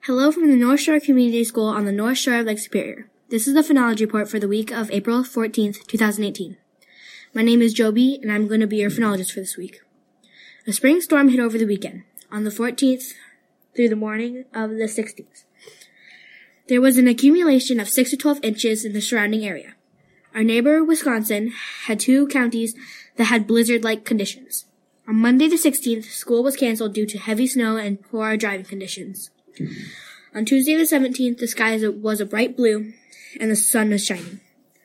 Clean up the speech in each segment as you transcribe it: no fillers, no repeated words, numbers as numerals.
Hello from the North Shore Community School on the North Shore of Lake Superior. This is the phonology report for the week of April 14th, 2018. My name is Joby, and I'm going to be your phonologist for this week. A spring storm hit over the weekend, on the 14th through the morning of the 16th. There was an accumulation of 6 to 12 inches in the surrounding area. Our neighbor, Wisconsin, had 2 counties that had blizzard-like conditions. On Monday the 16th, school was canceled due to heavy snow and poor driving conditions. On Tuesday the 17th, the sky was a bright blue, and the sun was shining.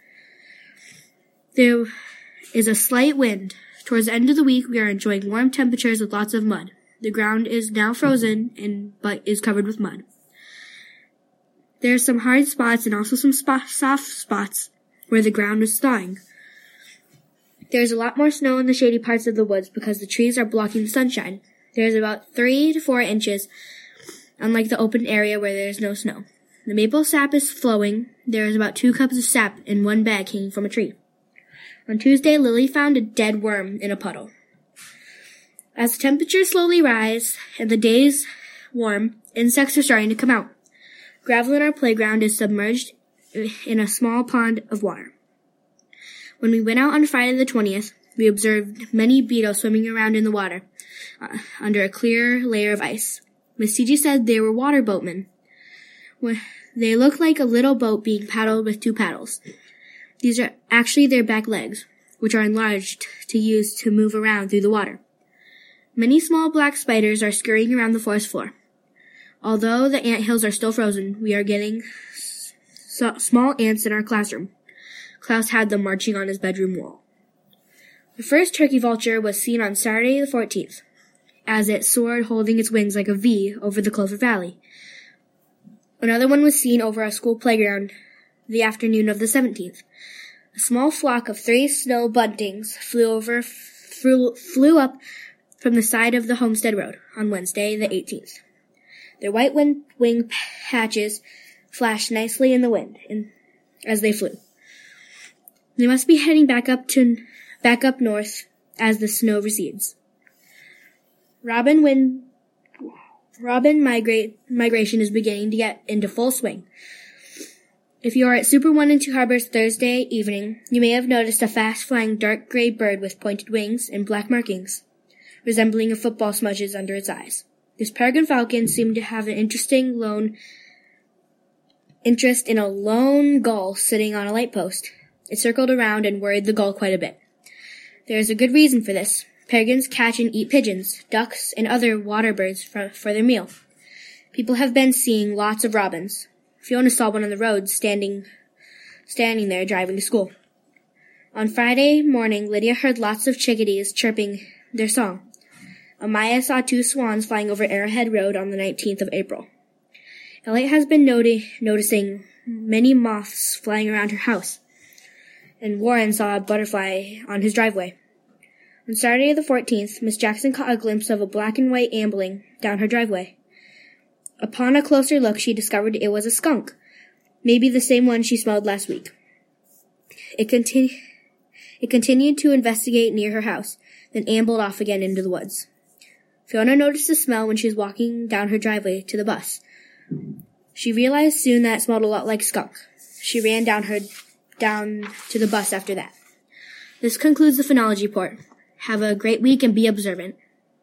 There is a slight wind. Towards the end of the week, we are enjoying warm temperatures with lots of mud. The ground is now frozen, but is covered with mud. There are some hard spots and also some soft spots where the ground is thawing. There is a lot more snow in the shady parts of the woods because the trees are blocking the sunshine. There is about 3 to 4 inches, unlike the open area where there is no snow. The maple sap is flowing. There is about 2 cups of sap in one bag hanging from a tree. On Tuesday, Lily found a dead worm in a puddle. As the temperatures slowly rise and the days warm, insects are starting to come out. Gravel in our playground is submerged in a small pond of water. When we went out on Friday the 20th, we observed many beetles swimming around in the water under a clear layer of ice. Miss T.G. said they were water boatmen. They look like a little boat being paddled with 2 paddles. These are actually their back legs, which are enlarged to use to move around through the water. Many small black spiders are scurrying around the forest floor. Although the ant hills are still frozen, we are getting small ants in our classroom. Klaus had them marching on his bedroom wall. The first turkey vulture was seen on Saturday the 14th, as it soared holding its wings like a V over the Clover Valley. Another one was seen over our school playground the afternoon of the 17th. A small flock of 3 snow buntings flew up from the side of the Homestead Road on Wednesday the 18th. Their white wing patches flashed nicely in the wind as they flew. They must be heading back up north as the snow recedes. Robin migration is beginning to get into full swing. If you are at Super 1 and 2 Harbors Thursday evening, you may have noticed a fast-flying dark gray bird with pointed wings and black markings, resembling a football smudges under its eyes. This peregrine falcon seemed to have an interest in a lone gull sitting on a light post. It circled around and worried the gull quite a bit. There is a good reason for this. Peregrines catch and eat pigeons, ducks, and other water birds for their meal. People have been seeing lots of robins. Fiona saw one on the road standing there driving to school. On Friday morning, Lydia heard lots of chickadees chirping their song. Amaya saw 2 swans flying over Arrowhead Road on the 19th of April. Elliot has been noticing many moths flying around her house, and Warren saw a butterfly on his driveway. On Saturday the 14th, Miss Jackson caught a glimpse of a black and white ambling down her driveway. Upon a closer look, she discovered it was a skunk, maybe the same one she smelled last week. It continued to investigate near her house, then ambled off again into the woods. Fiona noticed the smell when she was walking down her driveway to the bus. She realized soon that it smelled a lot like skunk. She ran down to the bus after that. This concludes the phonology report. Have a great week and be observant.